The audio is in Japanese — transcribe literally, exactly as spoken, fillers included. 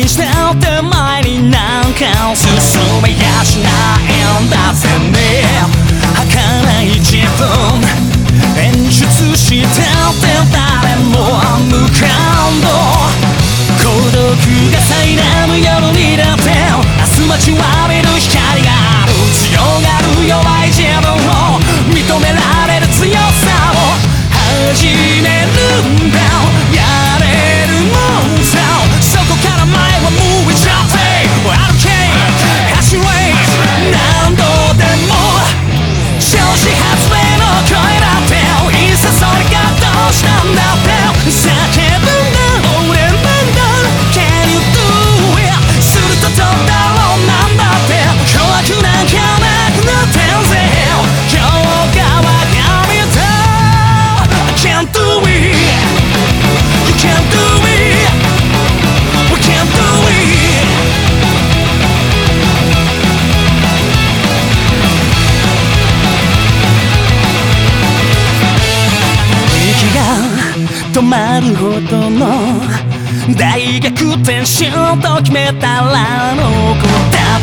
してって前になんか進めやしないんだぜね。儚い自分演出してって誰も無感動。孤独が苛む夜にだって明日待ちわびる光がある。強がる弱い自分を認められる強さを始めるんだ。やれるもんさそこから前は向いちゃって歩け走れ何度でも調子外れの声だっていっそそれがどうしたんだって叫ぶんだ俺なんだ Can you do it するとどうだろうなんだって怖くなんかなくなってんぜ今日が我が身だ I can't do it You can't do it We can't do it息が止まるほどの大逆転しようと決めたらあの子だ